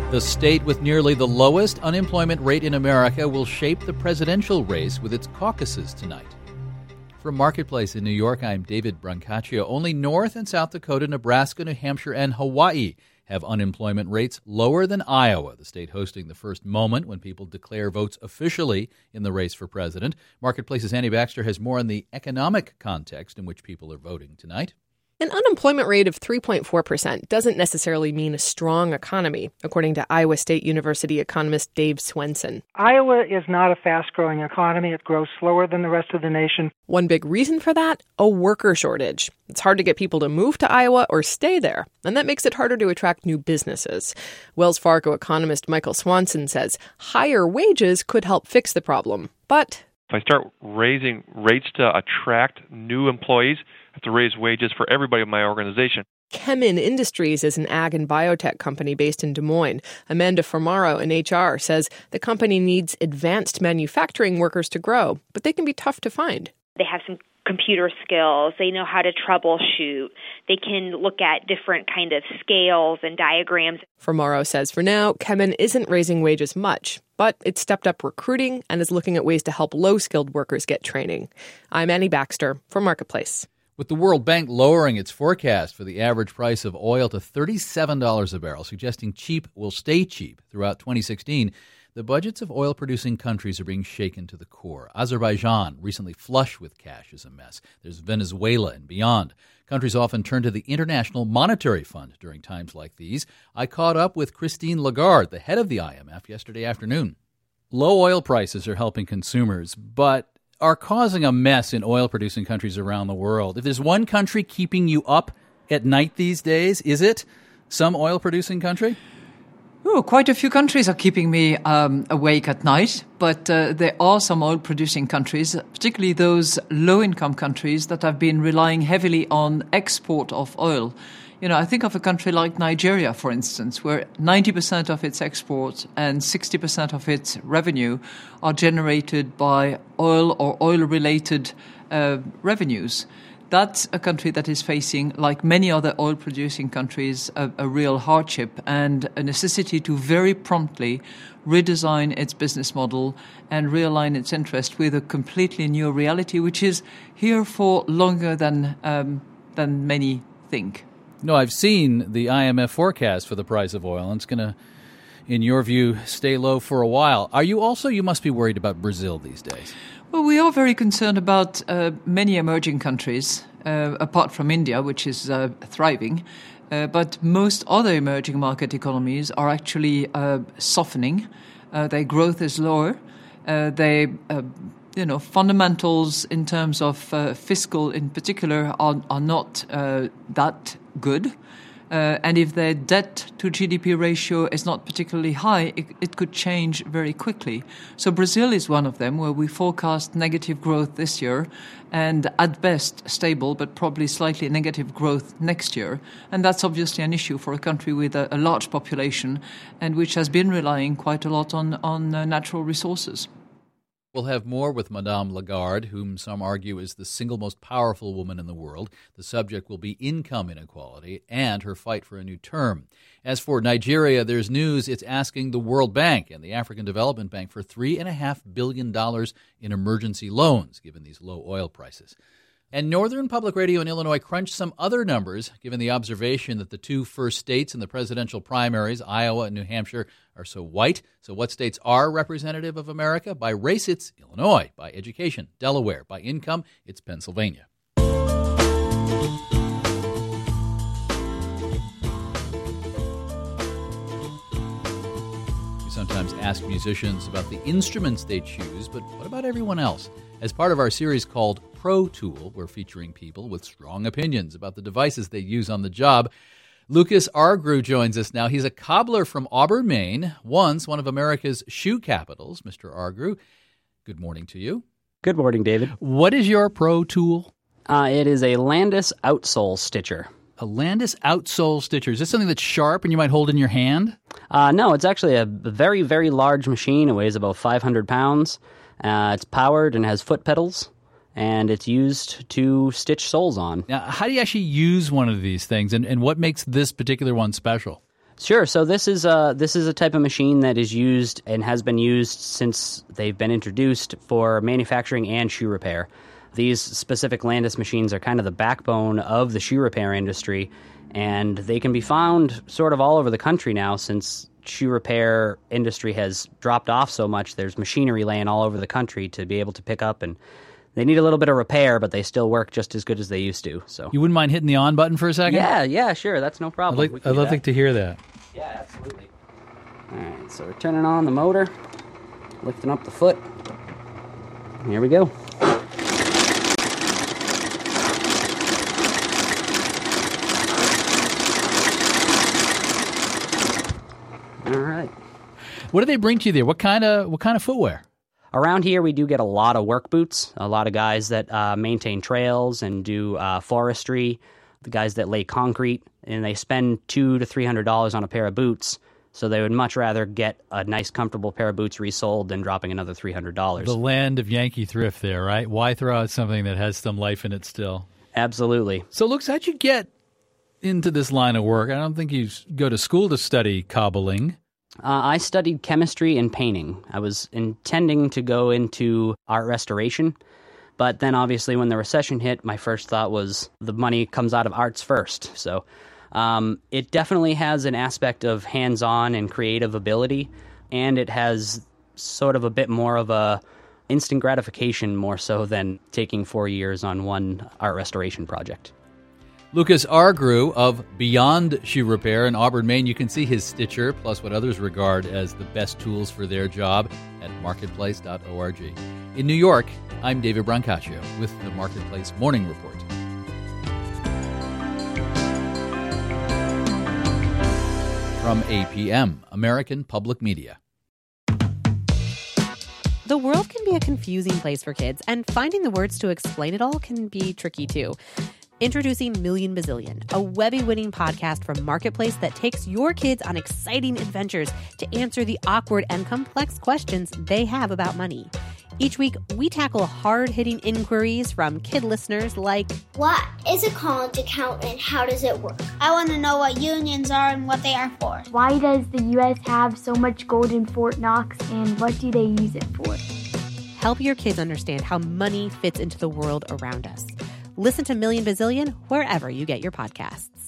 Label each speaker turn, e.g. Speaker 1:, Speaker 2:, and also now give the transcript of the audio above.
Speaker 1: The state with nearly the lowest unemployment rate in America will shape the presidential race with its caucuses tonight. From Marketplace in New York, I'm David Brancaccio. Only North and South Dakota, Nebraska, New Hampshire, and Hawaii have unemployment rates lower than Iowa, the state hosting the first moment when people declare votes officially in the race for president. Marketplace's Annie Baxter has more on the economic context in which people are voting tonight.
Speaker 2: An unemployment rate of 3.4% doesn't necessarily mean a strong economy, according to Iowa State University economist Dave Swenson.
Speaker 3: Iowa is not a fast-growing economy. It grows slower than the rest of the nation.
Speaker 2: One big reason for that, a worker shortage. It's hard to get people to move to Iowa or stay there, and that makes it harder to attract new businesses. Wells Fargo economist Michael Swanson says higher wages could help fix the problem, but
Speaker 4: if I start raising rates to attract new employees, I have to raise wages for everybody in my organization.
Speaker 2: Chemin Industries is an ag and biotech company based in Des Moines. Amanda Fermaro in HR says the company needs advanced manufacturing workers to grow, but they can be tough to find.
Speaker 5: They have some computer skills. They know how to troubleshoot. They can look at different kind of scales and diagrams.
Speaker 2: Fermaro says for now, Chemin isn't raising wages much, but it's stepped up recruiting and is looking at ways to help low-skilled workers get training. I'm Annie Baxter for Marketplace.
Speaker 1: With the World Bank lowering its forecast for the average price of oil to $37 a barrel, suggesting cheap will stay cheap throughout 2016, the budgets of oil-producing countries are being shaken to the core. Azerbaijan, recently flush with cash, is a mess. There's Venezuela and beyond. Countries often turn to the International Monetary Fund during times like these. I caught up with Christine Lagarde, the head of the IMF, yesterday afternoon. Low oil prices are helping consumers, but are causing a mess in oil-producing countries around the world. If there's one country keeping you up at night these days, is it some oil-producing country?
Speaker 6: Oh, quite a few countries are keeping me awake at night, but there are some oil-producing countries, particularly those low-income countries that have been relying heavily on export of oil. You know, I think of a country like Nigeria, for instance, where 90% of its exports and 60% of its revenue are generated by oil or oil-related revenues. That's a country that is facing, like many other oil-producing countries, a real hardship and a necessity to very promptly redesign its business model and realign its interest with a completely new reality, which is here for longer than many think.
Speaker 1: No, I've seen the IMF forecast for the price of oil, and it's going to, in your view, stay low for a while. You must be worried about Brazil these days.
Speaker 6: Well, we are very concerned about many emerging countries, apart from India, which is thriving. But most other emerging market economies are actually softening. Their growth is lower. Fundamentals in terms of fiscal in particular are not that good. And if their debt to GDP ratio is not particularly high, it could change very quickly. So Brazil is one of them where we forecast negative growth this year and at best stable, but probably slightly negative growth next year. And that's obviously an issue for a country with a large population and which has been relying quite a lot on natural resources.
Speaker 1: We'll have more with Madame Lagarde, whom some argue is the single most powerful woman in the world. The subject will be income inequality and her fight for a new term. As for Nigeria, there's news it's asking the World Bank and the African Development Bank for $3.5 billion in emergency loans, given these low oil prices. And Northern Public Radio in Illinois crunched some other numbers, given the observation that the two first states in the presidential primaries, Iowa and New Hampshire, are so white. So what states are representative of America? By race, it's Illinois. By education, Delaware. By income, it's Pennsylvania. We sometimes ask musicians about the instruments they choose, but what about everyone else? As part of our series called Pro Tool, we're featuring people with strong opinions about the devices they use on the job. Lucas Argrew joins us now. He's a cobbler from Auburn, Maine, once one of America's shoe capitals. Mr. Argrew, good morning to you.
Speaker 7: Good morning, David.
Speaker 1: What is your Pro Tool?
Speaker 7: It is a Landis outsole stitcher.
Speaker 1: A Landis outsole stitcher. Is this something that's sharp and you might hold in your hand?
Speaker 7: No, it's actually a very, very large machine. It weighs about 500 pounds. It's powered and has foot pedals, and it's used to stitch soles on.
Speaker 1: Now, how do you actually use one of these things, and what makes this particular one special?
Speaker 7: Sure. So this is a type of machine that is used and has been used since they've been introduced for manufacturing and shoe repair. These specific Landis machines are kind of the backbone of the shoe repair industry, and they can be found sort of all over the country now since shoe repair industry has dropped off so much. There's machinery laying all over the country to be able to pick up, and they need a little bit of repair, but they still work just as good as they used to. So
Speaker 1: You wouldn't mind hitting the on button for a second?
Speaker 7: Yeah, sure. That's no problem.
Speaker 1: I'd like to hear that.
Speaker 7: Yeah, absolutely. All right, so we're turning on the motor, lifting up the foot. Here we go. All right.
Speaker 1: What do they bring to you there? What kind of footwear?
Speaker 7: Around here, we do get a lot of work boots, a lot of guys that maintain trails and do forestry, the guys that lay concrete, and they spend $200 to $300 on a pair of boots, so they would much rather get a nice, comfortable pair of boots resold than dropping another $300.
Speaker 1: The land of Yankee thrift there, right? Why throw out something that has some life in it still?
Speaker 7: Absolutely.
Speaker 1: So, Luke, how'd you get into this line of work? I don't think you go to school to study cobbling.
Speaker 7: I studied chemistry and painting. I was intending to go into art restoration, but then obviously when the recession hit, my first thought was the money comes out of arts first. So it definitely has an aspect of hands-on and creative ability, and it has sort of a bit more of a instant gratification more so than taking 4 years on one art restoration project.
Speaker 1: Lucas Argrew of Beyond Shoe Repair in Auburn, Maine. You can see his stitcher, plus what others regard as the best tools for their job at marketplace.org. In New York, I'm David Brancaccio with the Marketplace Morning Report. From APM, American Public Media.
Speaker 8: The world can be a confusing place for kids, and finding the words to explain it all can be tricky too. Introducing Million Bazillion, a Webby-winning podcast from Marketplace that takes your kids on exciting adventures to answer the awkward and complex questions they have about money. Each week, we tackle hard-hitting inquiries from kid listeners like,
Speaker 9: what is a college account and how does it work? I want to know what unions are and what they are for.
Speaker 10: Why does the U.S. have so much gold in Fort Knox, and what do they use it for?
Speaker 8: Help your kids understand how money fits into the world around us. Listen to Million Bazillion wherever you get your podcasts.